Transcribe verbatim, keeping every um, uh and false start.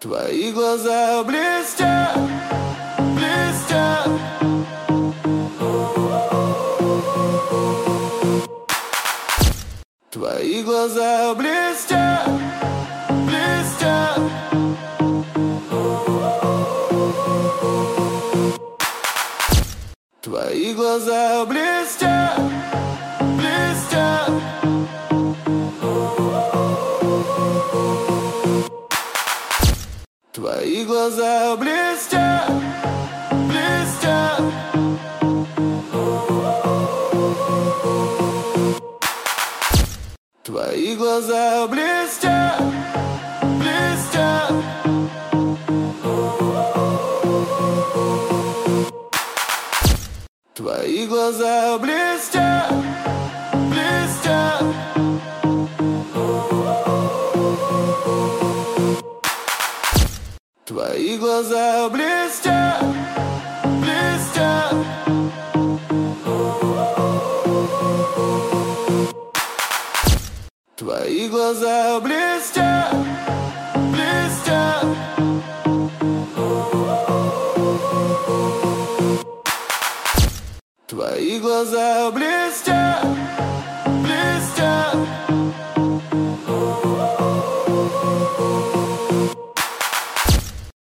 Твои глаза блестят, блестят. Твои глаза блестят, блестят. Твои глаза блестят, блестят. Твои глаза блестят, блестят. Твои глаза блестят, блестят. Твои глаза блестят, блестят. Твои глаза блестят, блестят. Твои глаза блестят.